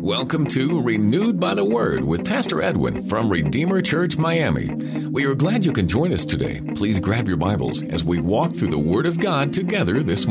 Welcome to Renewed by the Word with Pastor Edwin from Redeemer Church, Miami. We are glad you can join us today. Please grab your Bibles as we walk through the Word of God together this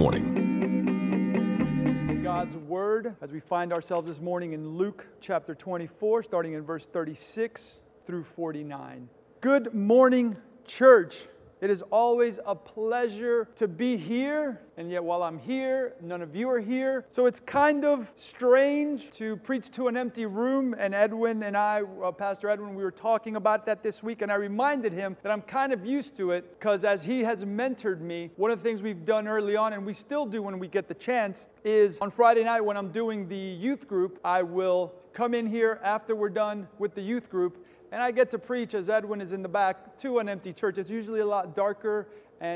morning. God's Word, as we find ourselves this morning in Luke chapter 24, starting in verse 36 through 49. Good morning, church. It is always a pleasure to be here, and yet while I'm here, none of you are here. So it's kind of strange to preach to an empty room, and Edwin and I, Pastor Edwin, we were talking about that this week, and I reminded him that I'm kind of used to it, because as he has mentored me, one of the things we've done early on, and we still do when we get the chance, is on Friday night when I'm doing the youth group, I will come in here after we're done with the youth group, and I get to preach as Edwin is in the back to an empty church. It's usually a lot darker,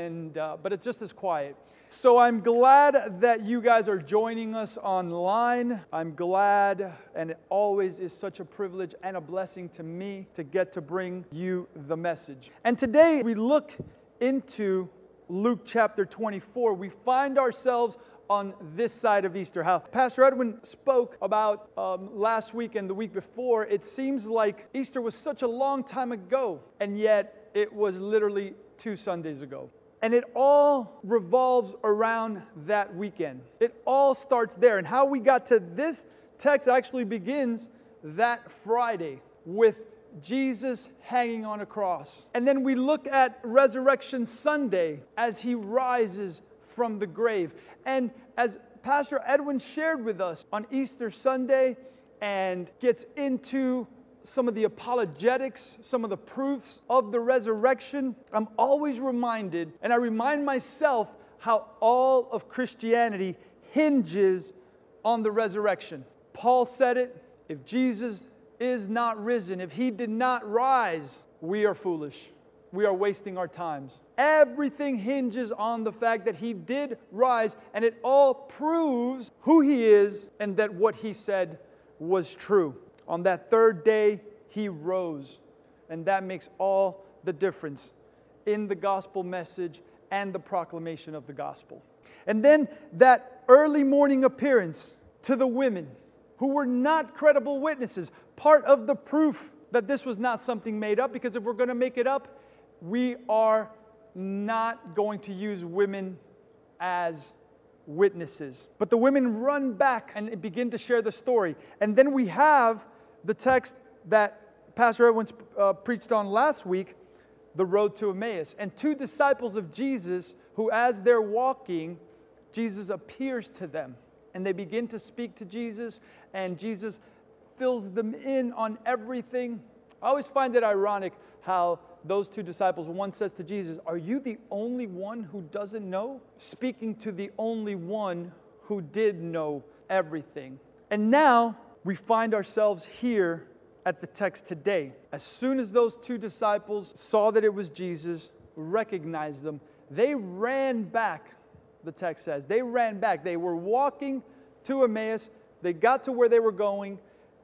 but it's just as quiet. So I'm glad that you guys are joining us online. I'm glad, and it always is such a privilege and a blessing to me to get to bring you the message. And today we look into Luke chapter 24. We find ourselves on this side of Easter. How Pastor Edwin spoke about last week and the week before, it seems like Easter was such a long time ago, and yet it was literally 2 Sundays ago. And it all revolves around that weekend. It all starts there. And how we got to this text actually begins that Friday with Jesus hanging on a cross. And then we look at Resurrection Sunday as he rises from the grave. And as Pastor Edwin shared with us on Easter Sunday and gets into some of the apologetics, some of the proofs of the resurrection, I'm always reminded, and I remind myself, how all of Christianity hinges on the resurrection. Paul said it, if Jesus is not risen, if he did not rise, we are foolish. We are wasting our times. Everything hinges on the fact that he did rise, and it all proves who he is and that what he said was true. On that third day, he rose, and that makes all the difference in the gospel message and the proclamation of the gospel. And then that early morning appearance to the women who were not credible witnesses, part of the proof that this was not something made up, because if we're going to make it up, we are not going to use women as witnesses. But the women run back and begin to share the story. And then we have the text that Pastor Edwin preached on last week, the road to Emmaus. And 2 disciples of Jesus who, as they're walking, Jesus appears to them. And they begin to speak to Jesus, and Jesus fills them in on everything. I always find it ironic how those 2 disciples, one says to Jesus, "Are you the only one who doesn't know?" Speaking to the only one who did know everything. And now we find ourselves here at the text today. As soon as those 2 disciples saw that it was Jesus, recognized them, they ran back, the text says. They ran back. They were walking to Emmaus. They got to where they were going.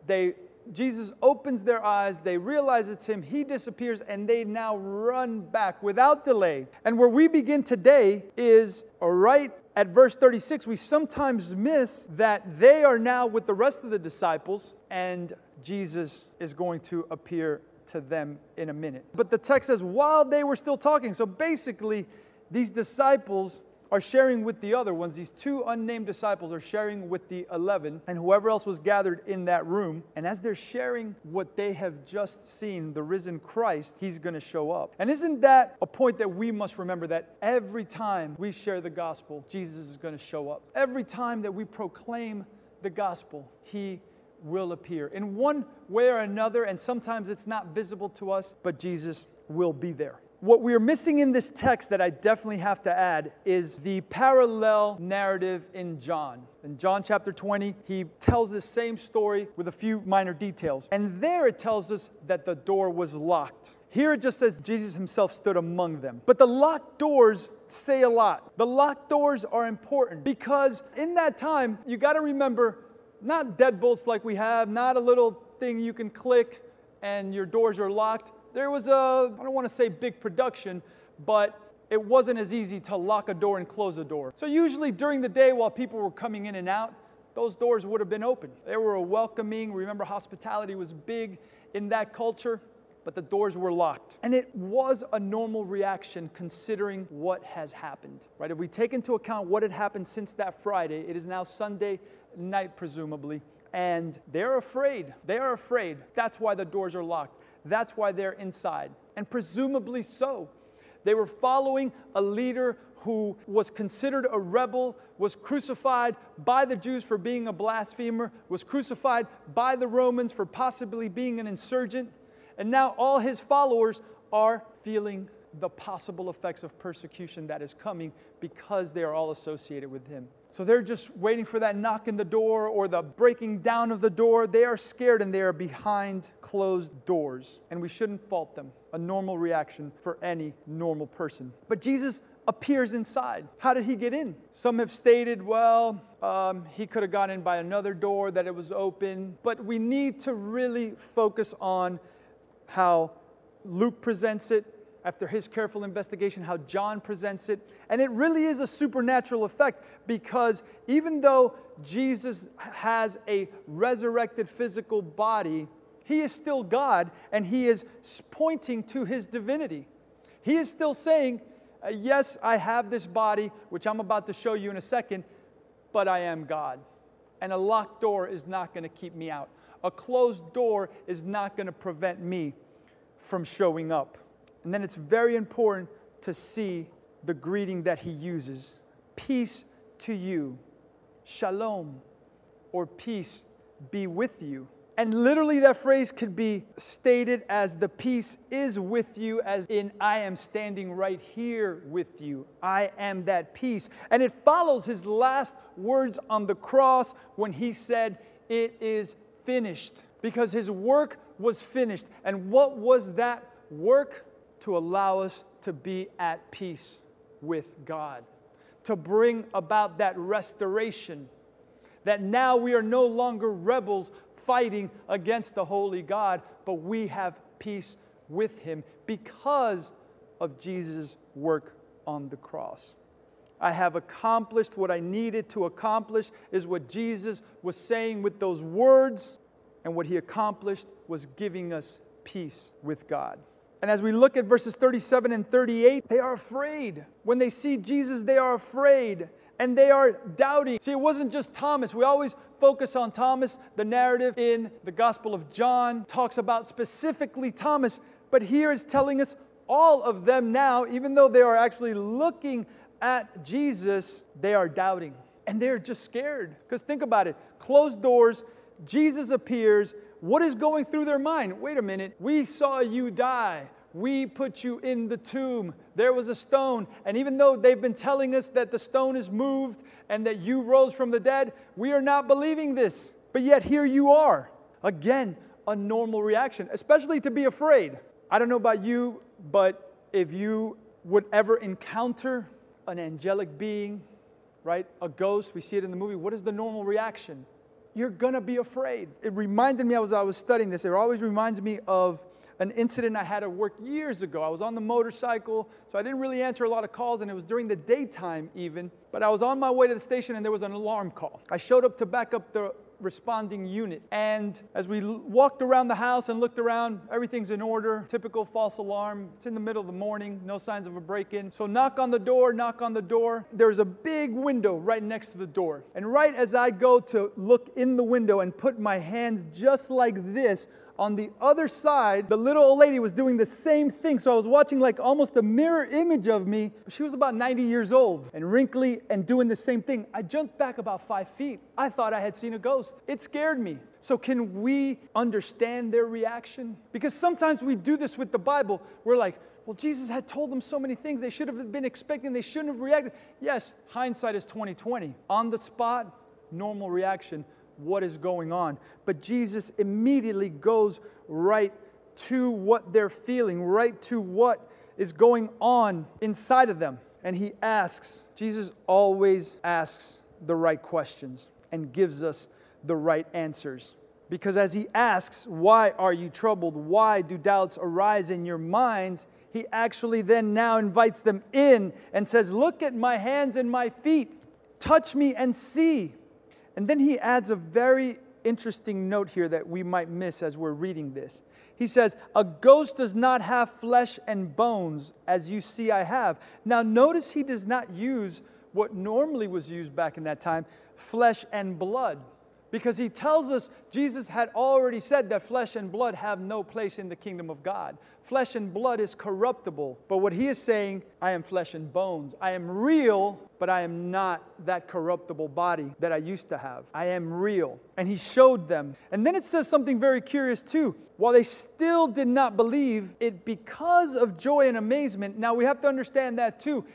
Jesus opens their eyes, they realize it's him, he disappears, and they now run back without delay. And where we begin today is right at verse 36. We sometimes miss that they are now with the rest of the disciples, and Jesus is going to appear to them in a minute. But the text says, while they were still talking, so basically these disciples are sharing with the other ones. These 2 unnamed disciples are sharing with the 11 and whoever else was gathered in that room. And as they're sharing what they have just seen, the risen Christ, he's going to show up. And isn't that a point that we must remember, that every time we share the gospel, Jesus is going to show up. Every time that we proclaim the gospel, he will appear in one way or another, and sometimes it's not visible to us, but Jesus will be there. What we are missing in this text that I definitely have to add is the parallel narrative in John. In John chapter 20, he tells the same story with a few minor details. And there it tells us that the door was locked. Here it just says Jesus himself stood among them. But the locked doors say a lot. The locked doors are important because in that time, you got to remember, not deadbolts like we have, not a little thing you can click and your doors are locked. There was I don't want to say big production, but it wasn't as easy to lock a door and close a door. So usually during the day while people were coming in and out, those doors would have been open. They were welcoming. Remember, hospitality was big in that culture, but the doors were locked. And it was a normal reaction considering what has happened, right? If we take into account what had happened since that Friday, it is now Sunday night, presumably, and they're afraid. They are afraid. That's why the doors are locked. That's why they're inside. And presumably so. They were following a leader who was considered a rebel, was crucified by the Jews for being a blasphemer, was crucified by the Romans for possibly being an insurgent. And now all his followers are feeling the possible effects of persecution that is coming because they are all associated with him. So they're just waiting for that knock in the door or the breaking down of the door. They are scared and they are behind closed doors. And we shouldn't fault them. A normal reaction for any normal person. But Jesus appears inside. How did he get in? Some have stated, well, he could have gone in by another door, that it was open. But we need to really focus on how Luke presents it, after his careful investigation, how John presents it. And it really is a supernatural effect, because even though Jesus has a resurrected physical body, he is still God, and he is pointing to his divinity. He is still saying, yes, I have this body, which I'm about to show you in a second, but I am God. And a locked door is not going to keep me out. A closed door is not going to prevent me from showing up. And then it's very important to see the greeting that he uses. Peace to you. Shalom, or peace be with you. And literally that phrase could be stated as the peace is with you, as in I am standing right here with you. I am that peace. And it follows his last words on the cross when he said, it is finished. Because his work was finished. And what was that work? To allow us to be at peace with God. To bring about that restoration. That now we are no longer rebels fighting against the holy God, but we have peace with him because of Jesus' work on the cross. I have accomplished what I needed to accomplish, is what Jesus was saying with those words, and what he accomplished was giving us peace with God. And as we look at verses 37 and 38, they are afraid. When they see Jesus, they are afraid. And they are doubting. See, it wasn't just Thomas. We always focus on Thomas. The narrative in the Gospel of John talks about specifically Thomas. But here it's telling us all of them now, even though they are actually looking at Jesus, they are doubting. And they're just scared. Because think about it. Closed doors, Jesus appears. What is going through their mind? Wait a minute. We saw you die. We put you in the tomb. There was a stone. And even though they've been telling us that the stone is moved and that you rose from the dead, we are not believing this. But yet here you are. Again, a normal reaction, especially to be afraid. I don't know about you, but if you would ever encounter an angelic being, right? A ghost, we see it in the movie. What is the normal reaction? You're going to be afraid. It reminded me, as I was studying this, it always reminds me of an incident I had at work years ago. I was on the motorcycle, so I didn't really answer a lot of calls, and it was during the daytime even. But I was on my way to the station, and there was an alarm call. I showed up to back up the responding unit. And as we walked around the house and looked around, everything's in order. Typical false alarm. It's in the middle of the morning, no signs of a break-in. So knock on the door. There's a big window right next to the door. And right as I go to look in the window and put my hands just like this, on the other side, the little old lady was doing the same thing. So I was watching like almost a mirror image of me. She was about 90 years old and wrinkly and doing the same thing. I jumped back about 5 feet. I thought I had seen a ghost. It scared me. So can we understand their reaction? Because sometimes we do this with the Bible. We're like, well, Jesus had told them so many things. They should have been expecting. They shouldn't have reacted. Yes, hindsight is 20/20. On the spot, normal reaction. What is going on? But Jesus immediately goes right to what they're feeling, right to what is going on inside of them. And he asks, Jesus always asks the right questions and gives us the right answers. Because as he asks, why are you troubled? Why do doubts arise in your minds? He actually then now invites them in and says, look at my hands and my feet. Touch me and see. And then he adds a very interesting note here that we might miss as we're reading this. He says, a ghost does not have flesh and bones, as you see I have. Now notice he does not use what normally was used back in that time, flesh and blood. Because he tells us Jesus had already said that flesh and blood have no place in the kingdom of God. Flesh and blood is corruptible. But what he is saying, I am flesh and bones. I am real, but I am not that corruptible body that I used to have. I am real. And he showed them. And then it says something very curious too. While they still did not believe it because of joy and amazement. Now we have to understand that too.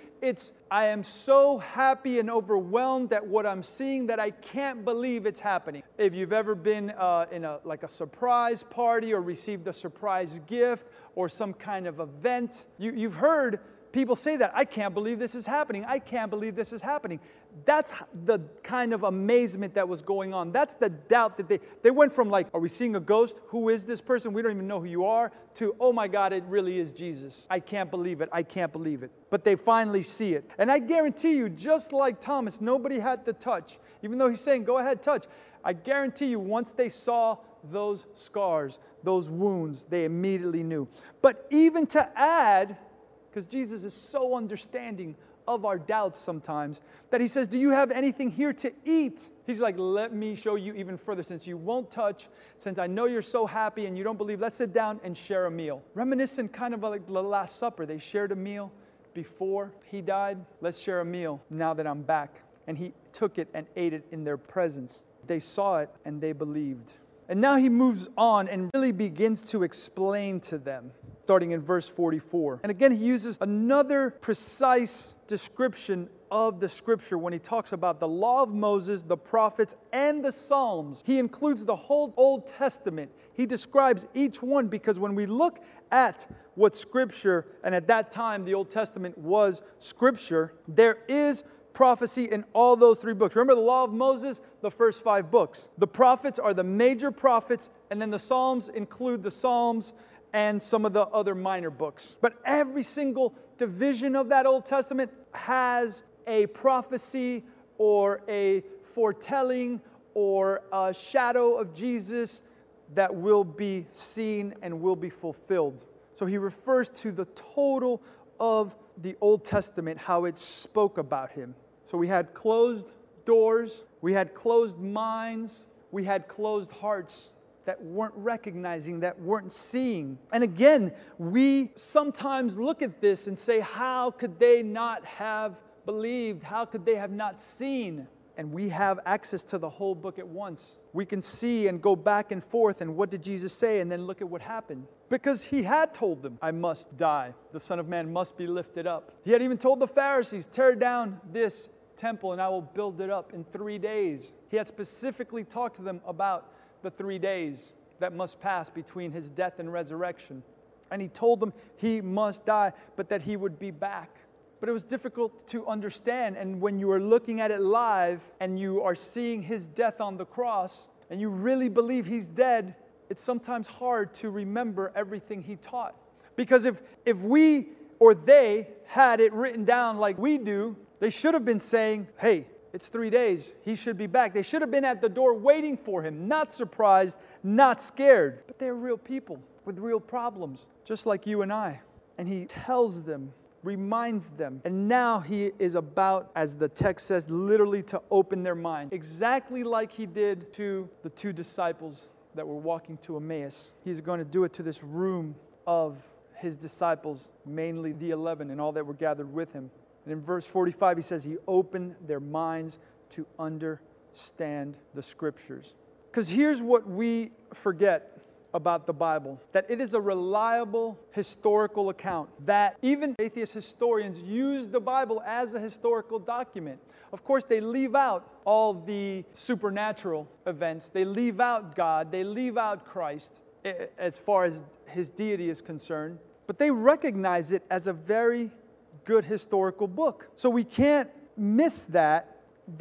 I am so happy and overwhelmed at what I'm seeing that I can't believe it's happening. If you've ever been in a surprise party or received a surprise gift or some kind of event, you've heard people say that, I can't believe this is happening. I can't believe this is happening. That's the kind of amazement that was going on. That's the doubt that they went from like, are we seeing a ghost? Who is this person? We don't even know who you are. To, oh my God, it really is Jesus. I can't believe it. I can't believe it. But they finally see it. And I guarantee you, just like Thomas, nobody had to touch. Even though he's saying, go ahead, touch. I guarantee you, once they saw those scars, those wounds, they immediately knew. But even to add, because Jesus is so understanding of our doubts sometimes, that he says, do you have anything here to eat? He's like, let me show you even further. Since you won't touch, since I know you're so happy and you don't believe, let's sit down and share a meal. Reminiscent kind of like the Last Supper. They shared a meal before he died. Let's share a meal now that I'm back. And he took it and ate it in their presence. They saw it and they believed. And now he moves on and really begins to explain to them, starting in verse 44. And again, he uses another precise description of the scripture when he talks about the law of Moses, the prophets, and the Psalms. He includes the whole Old Testament. He describes each one because when we look at what scripture, and at that time the Old Testament was scripture, there is prophecy in all those three books. Remember the law of Moses, the first 5 books. The prophets are the major prophets, and then the Psalms include the Psalms and some of the other minor books. But every single division of that Old Testament has a prophecy or a foretelling or a shadow of Jesus that will be seen and will be fulfilled. So he refers to the total of the Old Testament, how it spoke about him. So we had closed doors, we had closed minds, we had closed hearts that weren't recognizing, that weren't seeing. And again, we sometimes look at this and say, how could they not have believed? How could they have not seen? And we have access to the whole book at once. We can see and go back and forth, and what did Jesus say? And then look at what happened. Because he had told them, I must die. The Son of Man must be lifted up. He had even told the Pharisees, tear down this temple and I will build it up in 3 days. He had specifically talked to them about the 3 days that must pass between his death and resurrection. And he told them he must die, but that he would be back. But it was difficult to understand. And when you are looking at it live and you are seeing his death on the cross and you really believe he's dead, it's sometimes hard to remember everything he taught. Because if we or they had it written down like we do, they should have been saying, hey, it's 3 days. He should be back. They should have been at the door waiting for him, not surprised, not scared. But they're real people with real problems, just like you and I. And he tells them, reminds them. And now he is about, as the text says, literally to open their mind. Exactly like he did to the 2 disciples that were walking to Emmaus. He's going to do it to this room of his disciples, mainly the 11 and all that were gathered with him. And in verse 45, he says he opened their minds to understand the scriptures. Because here's what we forget about the Bible, that it is a reliable historical account, that even atheist historians use the Bible as a historical document. Of course, they leave out all the supernatural events. They leave out God. They leave out Christ as far as his deity is concerned. But they recognize it as a very good historical book. So we can't miss that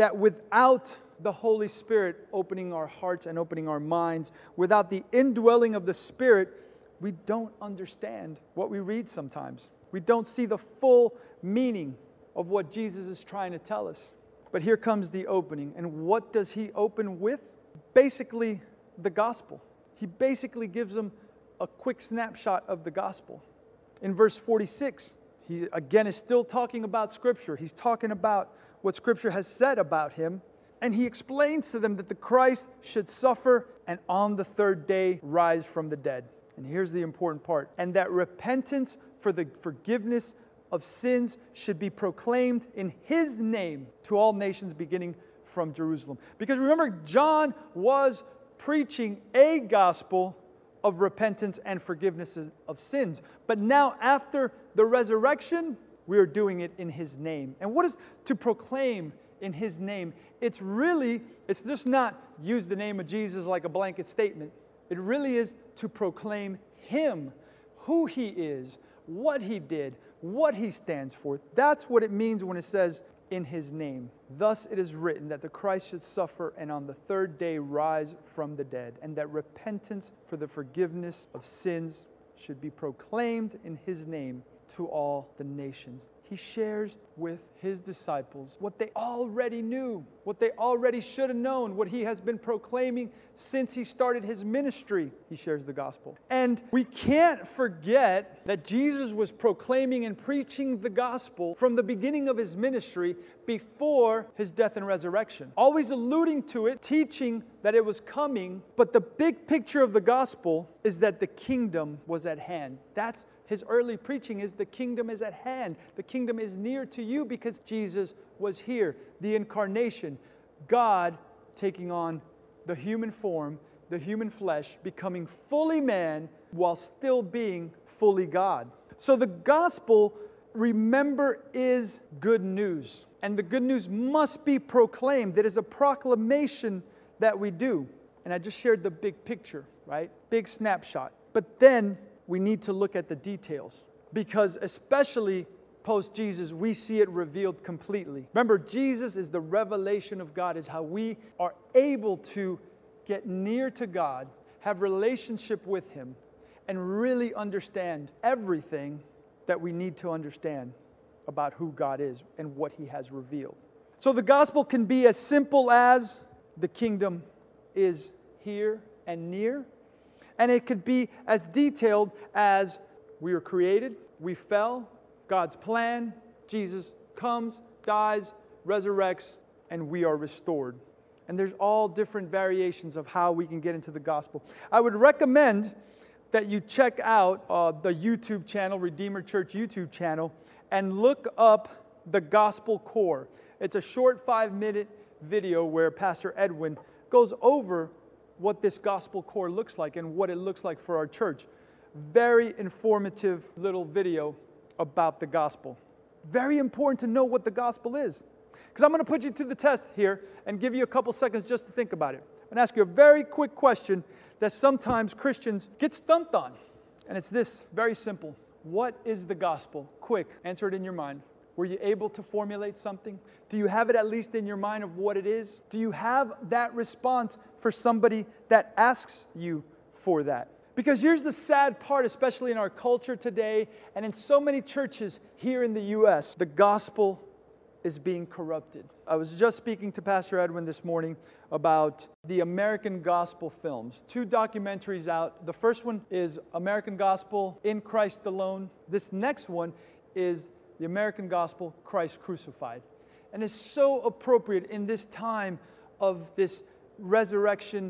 without the Holy Spirit opening our hearts and opening our minds, without the indwelling of the Spirit, we don't understand what we read sometimes. We don't see the full meaning of what Jesus is trying to tell us. But here comes the opening. And what does he open with? Basically, the gospel. He basically gives them a quick snapshot of the gospel. In verse 46, he again is still talking about Scripture. He's talking about what Scripture has said about him. And he explains to them that the Christ should suffer and on the third day rise from the dead. And here's the important part. And that repentance for the forgiveness of sins should be proclaimed in his name to all nations beginning from Jerusalem. Because remember, John was preaching a gospel of repentance and forgiveness of sins. But now after the resurrection, we are doing it in his name. And what is to proclaim in his name? It's just not use the name of Jesus like a blanket statement. It really is to proclaim him, who he is, what he did, what he stands for. That's what it means when it says in his name. Thus it is written that the Christ should suffer and on the third day rise from the dead, and that repentance for the forgiveness of sins should be proclaimed in his name to all the nations. He shares with his disciples what they already knew, what they already should have known, what he has been proclaiming since he started his ministry. He shares the gospel. And we can't forget that Jesus was proclaiming and preaching the gospel from the beginning of his ministry before his death and resurrection. Always alluding to it, teaching that it was coming. But the big picture of the gospel is that the kingdom was at hand. That's his early preaching, is the kingdom is at hand. The kingdom is near to you because Jesus was here. The incarnation, God taking on the human form, the human flesh, becoming fully man while still being fully God. So the gospel, remember, is good news. And the good news must be proclaimed. It is a proclamation that we do. And I just shared the big picture, right? Big snapshot. But then we need to look at the details, because especially post-Jesus, we see it revealed completely. Remember, Jesus is the revelation of God, is how we are able to get near to God, have relationship with him, and really understand everything that we need to understand about who God is and what he has revealed. So the gospel can be as simple as the kingdom is here and near. And it could be as detailed as we were created, we fell, God's plan, Jesus comes, dies, resurrects, and we are restored. And there's all different variations of how we can get into the gospel. I would recommend that you check out the YouTube channel, Redeemer Church YouTube channel, and look up the Gospel Core. It's a short 5-minute video where Pastor Edwin goes over what this gospel core looks like and what it looks like for our church. Very informative little video about the gospel. Very important to know what the gospel is. Because I'm going to put you to the test here and give you a couple seconds just to think about it. I'm going to ask you a very quick question that sometimes Christians get stumped on. And it's this, very simple. What is the gospel? Quick, answer it in your mind. Were you able to formulate something? Do you have it at least in your mind of what it is? Do you have that response for somebody that asks you for that? Because here's the sad part, especially in our culture today and in so many churches here in the U.S., the gospel is being corrupted. I was just speaking to Pastor Edwin this morning about the American Gospel films. 2 documentaries out. The first one is American Gospel, In Christ Alone. This next one is the American Gospel, Christ Crucified. And it's so appropriate in this time of this resurrection,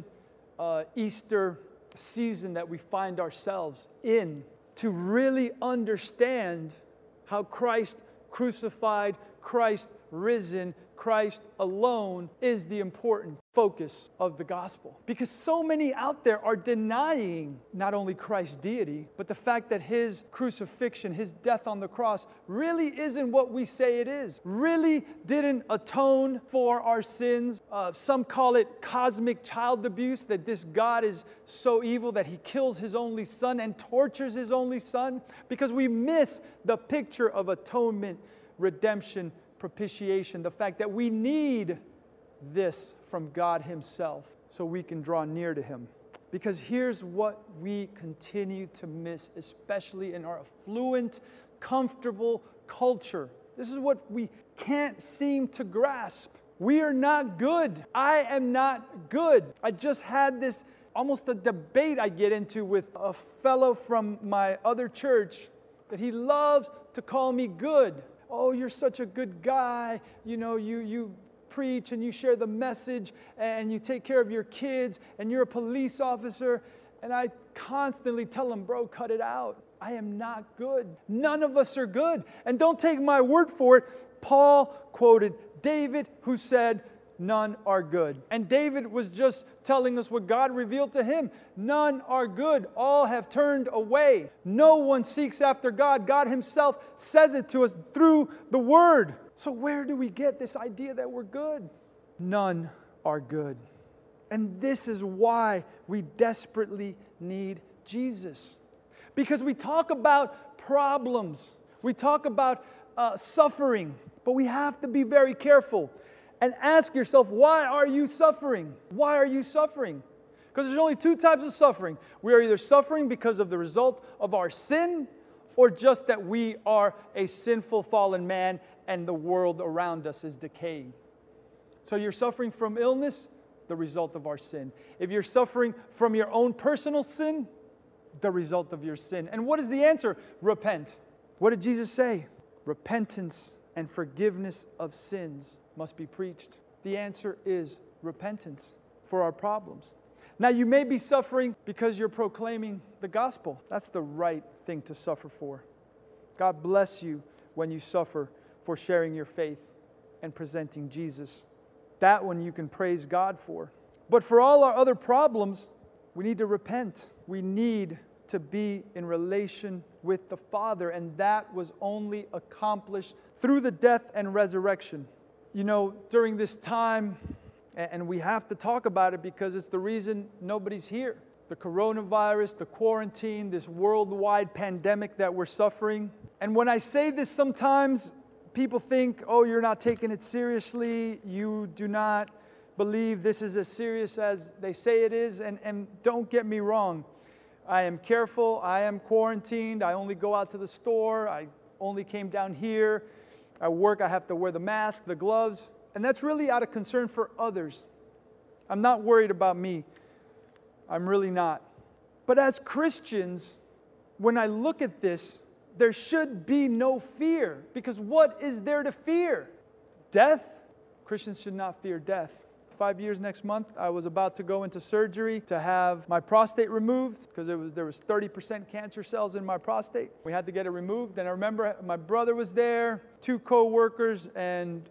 Easter season that we find ourselves in, to really understand how Christ crucified, Christ risen, Christ alone is the important focus of the gospel. Because so many out there are denying not only Christ's deity, but the fact that his crucifixion, his death on the cross, really isn't what we say it is. Really didn't atone for our sins. Some call it cosmic child abuse, that this God is so evil that he kills his only son and tortures his only son, because we miss the picture of atonement, redemption, propitiation, the fact that we need this from God himself so we can draw near to him. Because here's what we continue to miss, especially in our affluent, comfortable culture. This is what we can't seem to grasp. We are not good. I am not good. I just had this almost a debate I get into with a fellow from my other church that he loves to call me good. Oh, you're such a good guy. You know, you preach and you share the message and you take care of your kids and you're a police officer. And I constantly tell him, bro, cut it out. I am not good. None of us are good. And don't take my word for it. Paul quoted David, who said, none are good. And David was just telling us what God revealed to him. None are good. All have turned away. No one seeks after God. God himself says it to us through the word. So where do we get this idea that we're good? None are good. And this is why we desperately need Jesus. Because we talk about problems. We talk about suffering. But we have to be very careful and ask yourself, why are you suffering? Why are you suffering? Because there's only two types of suffering. We are either suffering because of the result of our sin, or just that we are a sinful, fallen man and the world around us is decaying. So you're suffering from illness, the result of our sin. If you're suffering from your own personal sin, the result of your sin. And what is the answer? Repent. What did Jesus say? Repentance and forgiveness of sins must be preached. The answer is repentance for our problems. Now, you may be suffering because you're proclaiming the gospel. That's the right thing to suffer for. God bless you when you suffer for sharing your faith and presenting Jesus. That one you can praise God for. But for all our other problems, we need to repent. We need to be in relation with the Father, and that was only accomplished through the death and resurrection. You know, during this time, and we have to talk about it because it's the reason nobody's here. The coronavirus, the quarantine, this worldwide pandemic that we're suffering. And when I say this, sometimes people think, oh, you're not taking it seriously. You do not believe this is as serious as they say it is. And don't get me wrong. I am careful. I am quarantined. I only go out to the store. I only came down here. At work, I have to wear the mask, the gloves. And that's really out of concern for others. I'm not worried about me. I'm really not. But as Christians, when I look at this, there should be no fear. Because what is there to fear? Death? Christians should not fear death. 5 years next month, I was about to go into surgery to have my prostate removed because there was 30% cancer cells in my prostate. We had to get it removed, and I remember my brother was there, 2 co-workers, and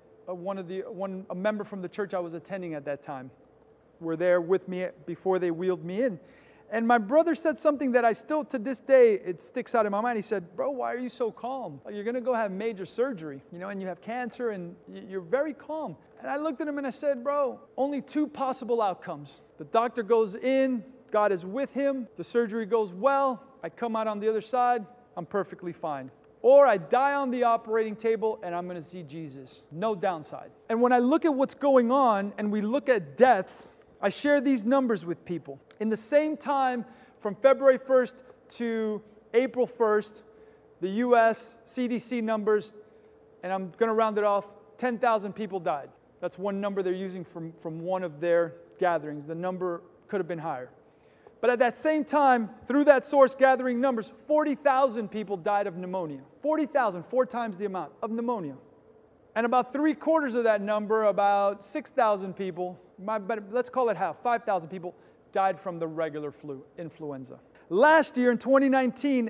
a member from the church I was attending at that time were there with me before they wheeled me in. And my brother said something that I still, to this day, it sticks out in my mind. He said, bro, why are you so calm? You're going to go have major surgery, and you have cancer, and you're very calm. And I looked at him and I said, bro, only 2 possible outcomes. The doctor goes in, God is with him, the surgery goes well, I come out on the other side, I'm perfectly fine. Or I die on the operating table and I'm going to see Jesus. No downside. And when I look at what's going on and we look at deaths, I share these numbers with people. In the same time, from February 1st to April 1st, the U.S. CDC numbers, and I'm going to round it off, 10,000 people died. That's one number they're using from one of their gatherings. The number could have been higher. But at that same time, through that source gathering numbers, 40,000 people died of pneumonia. 40,000, 4 times the amount of pneumonia. And about 3/4 of that number, about 6,000 people, let's call it half, 5,000 people, died from the regular flu, influenza. Last year in 2019,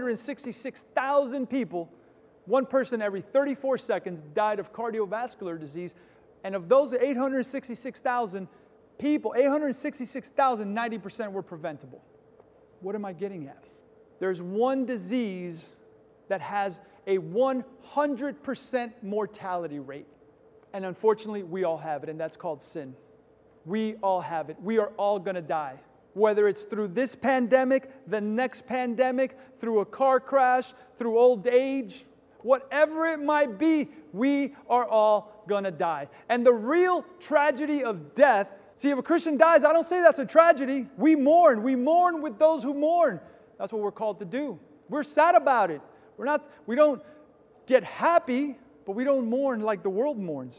866,000 people, 1 person every 34 seconds died of cardiovascular disease. And of those 866,000 people, 90% were preventable. What am I getting at? There's one disease that has a 100% mortality rate. And unfortunately, we all have it, and that's called sin. We all have it. We are all going to die. Whether it's through this pandemic, the next pandemic, through a car crash, through old age, whatever it might be, we are all going to die. And the real tragedy of death, see, if a Christian dies, I don't say that's a tragedy. We mourn. We mourn with those who mourn. That's what we're called to do. We're sad about it. We don't get happy, but we don't mourn like the world mourns.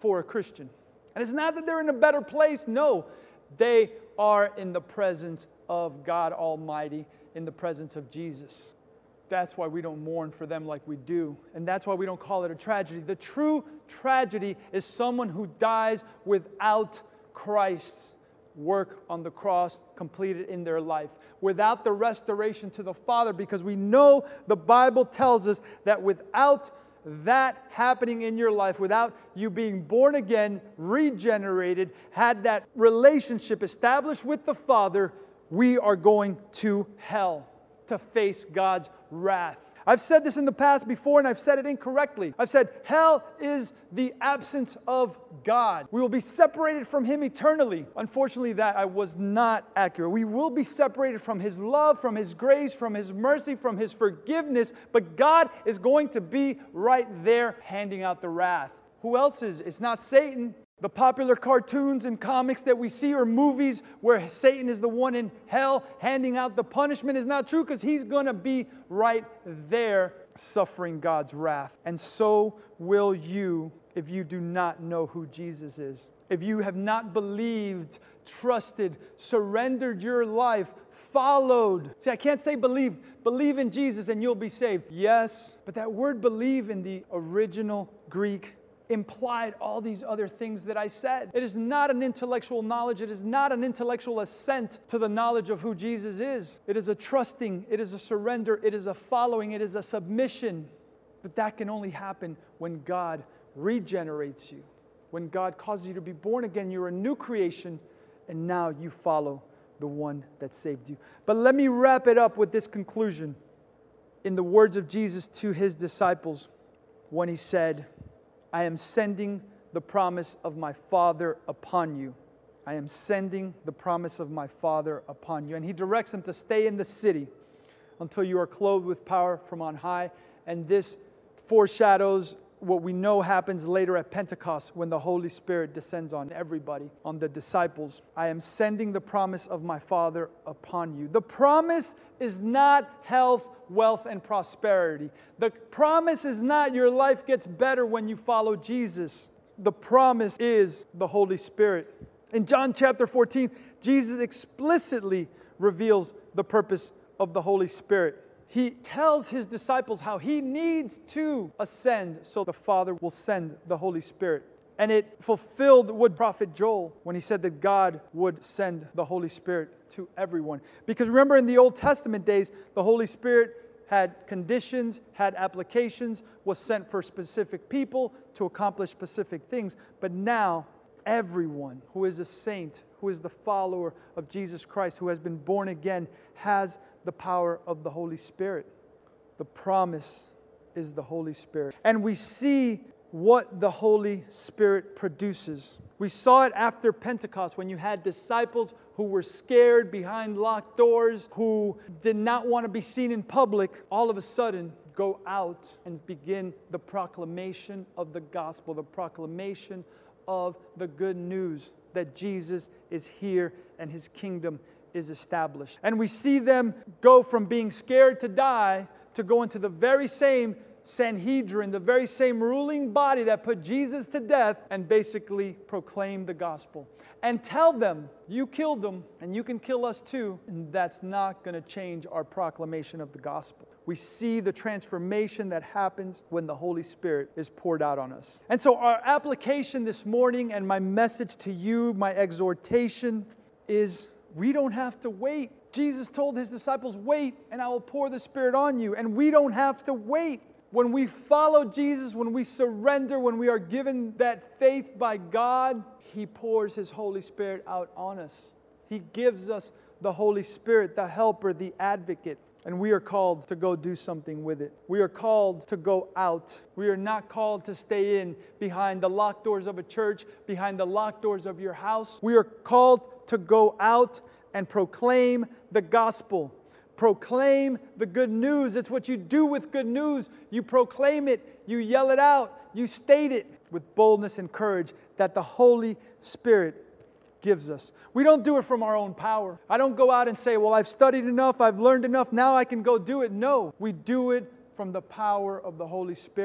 for a Christian. And it's not that they're in a better place. No, they are in the presence of God Almighty, in the presence of Jesus. That's why we don't mourn for them like we do. And that's why we don't call it a tragedy. The true tragedy is someone who dies without Christ's work on the cross completed in their life, without the restoration to the Father, because we know the Bible tells us that without that happening in your life, without you being born again, regenerated, had that relationship established with the Father, we are going to hell to face God's wrath. I've said this in the past before, and I've said it incorrectly. I've said hell is the absence of God. We will be separated from Him eternally. Unfortunately, that was not accurate. We will be separated from His love, from His grace, from His mercy, from His forgiveness, but God is going to be right there handing out the wrath. Who else is? It's not Satan. The popular cartoons and comics that we see or movies where Satan is the one in hell handing out the punishment is not true, because he's going to be right there suffering God's wrath. And so will you if you do not know who Jesus is. If you have not believed, trusted, surrendered your life, followed. See, I can't say believe. Believe in Jesus and you'll be saved. Yes, but that word believe in the original Greek implied all these other things that I said. It is not an intellectual knowledge. It is not an intellectual assent to the knowledge of who Jesus is. It is a trusting. It is a surrender. It is a following. It is a submission. But that can only happen when God regenerates you. When God causes you to be born again, you're a new creation, and now you follow the one that saved you. But let me wrap it up with this conclusion. In the words of Jesus to His disciples, when He said, I am sending the promise of my Father upon you. I am sending the promise of my Father upon you. And He directs them to stay in the city until you are clothed with power from on high. And this foreshadows what we know happens later at Pentecost, when the Holy Spirit descends on everybody, on the disciples. I am sending the promise of my Father upon you. The promise is not health, wealth, and prosperity. The promise is not your life gets better when you follow Jesus. The promise is the Holy Spirit. In John chapter 14, Jesus explicitly reveals the purpose of the Holy Spirit. He tells His disciples how He needs to ascend so the Father will send the Holy Spirit. And it fulfilled what prophet Joel when he said that God would send the Holy Spirit to everyone. Because remember, in the Old Testament days, the Holy Spirit had conditions, had applications, was sent for specific people to accomplish specific things. But now, everyone who is a saint, who is the follower of Jesus Christ, who has been born again, has the power of the Holy Spirit. The promise is the Holy Spirit. And we see what the Holy Spirit produces. We saw it after Pentecost, when you had disciples who were scared behind locked doors, who did not want to be seen in public, all of a sudden go out and begin the proclamation of the gospel, the proclamation of the good news that Jesus is here and His kingdom is established. And we see them go from being scared to die to go into the very same Sanhedrin, the very same ruling body that put Jesus to death, and basically proclaim the gospel and tell them, you killed them and you can kill us too. And that's not going to change our proclamation of the gospel. We see the transformation that happens when the Holy Spirit is poured out on us. And so our application this morning, and my message to you, my exhortation, is we don't have to wait. Jesus told His disciples, wait, and I will pour the Spirit on you. And we don't have to wait. When we follow Jesus, when we surrender, when we are given that faith by God, He pours His Holy Spirit out on us. He gives us the Holy Spirit, the helper, the advocate. And we are called to go do something with it. We are called to go out. We are not called to stay in behind the locked doors of a church, behind the locked doors of your house. We are called to go out and proclaim the gospel. Proclaim the good news. It's what you do with good news. You proclaim it. You yell it out. You state it with boldness and courage that the Holy Spirit gives us. We don't do it from our own power. I don't go out and say, well, I've studied enough, I've learned enough, now I can go do it. No, we do it from the power of the Holy Spirit.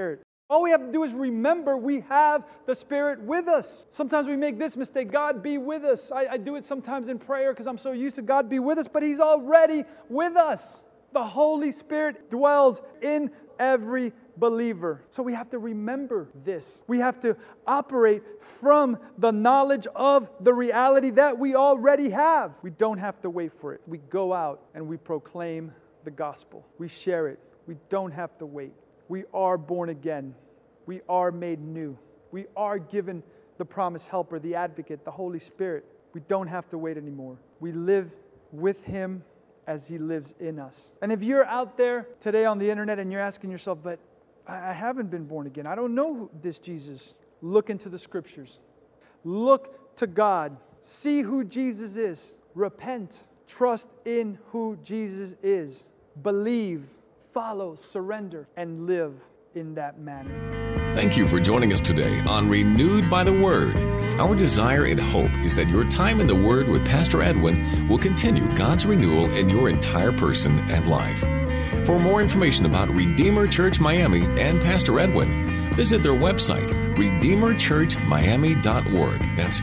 All we have to do is remember we have the Spirit with us. Sometimes we make this mistake, God be with us. I do it sometimes in prayer because I'm so used to God be with us, but He's already with us. The Holy Spirit dwells in every believer. So we have to remember this. We have to operate from the knowledge of the reality that we already have. We don't have to wait for it. We go out and we proclaim the gospel. We share it. We don't have to wait. We are born again. We are made new. We are given the promised helper, the advocate, the Holy Spirit. We don't have to wait anymore. We live with Him as He lives in us. And if you're out there today on the internet and you're asking yourself, but I haven't been born again. I don't know this Jesus. Look into the Scriptures. Look to God. See who Jesus is. Repent. Trust in who Jesus is. Believe. Follow, surrender, and live in that manner. Thank you for joining us today on Renewed by the Word. Our desire and hope is that your time in the Word with Pastor Edwin will continue God's renewal in your entire person and life. For more information about Redeemer Church Miami and Pastor Edwin, visit their website, redeemerchurchmiami.org. That's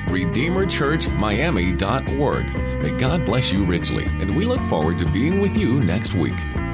redeemerchurchmiami.org. May God bless you richly, and we look forward to being with you next week.